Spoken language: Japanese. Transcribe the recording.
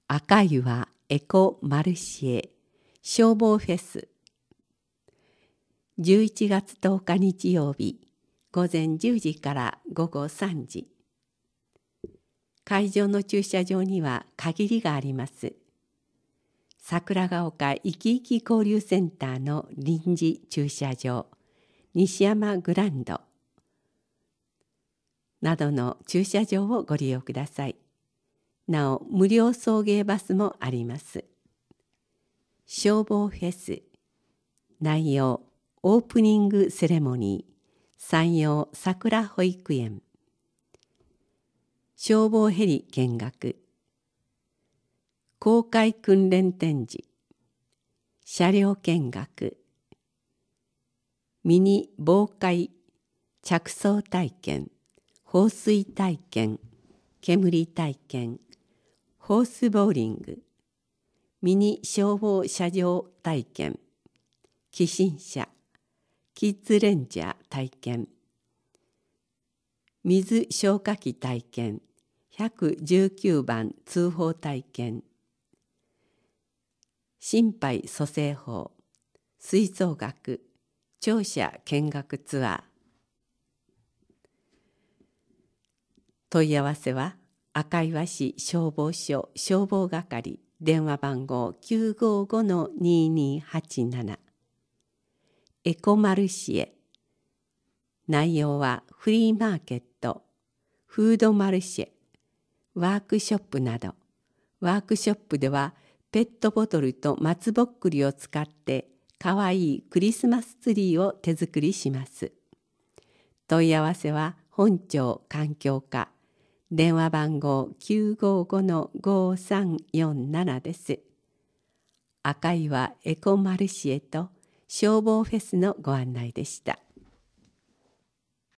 赤岩エコマルシエ消防フェス。11月10日日曜日午前10時から午後3時。会場の駐車場には限りがあります。桜ヶ丘いきいき交流センターの臨時駐車場、西山グランドなどの駐車場をご利用ください。なお、無料送迎バスもあります。消防フェス。内容、オープニングセレモニー、山陽桜保育園。消防ヘリ見学。公開訓練展示。車両見学。ミニ防火着装体験、放水体験、煙体験、ホースボーリング、ミニ消防車上体験、起震車、キッズレンジャー体験、水消火器体験、119番通報体験、心肺蘇生法、吹奏楽、庁舎見学ツアー。問い合わせは赤岩市消防署消防係電話番号 955-2287 エコマルシエ。内容はフリーマーケット、フードマルシェ、ワークショップなど。ワークショップではペットボトルと松ぼっくりを使ってかわいいクリスマスツリーを手作りします。問い合わせは本庁環境課電話番号 955-5347 です。赤岩エコマルシエと消防フェスのご案内でした。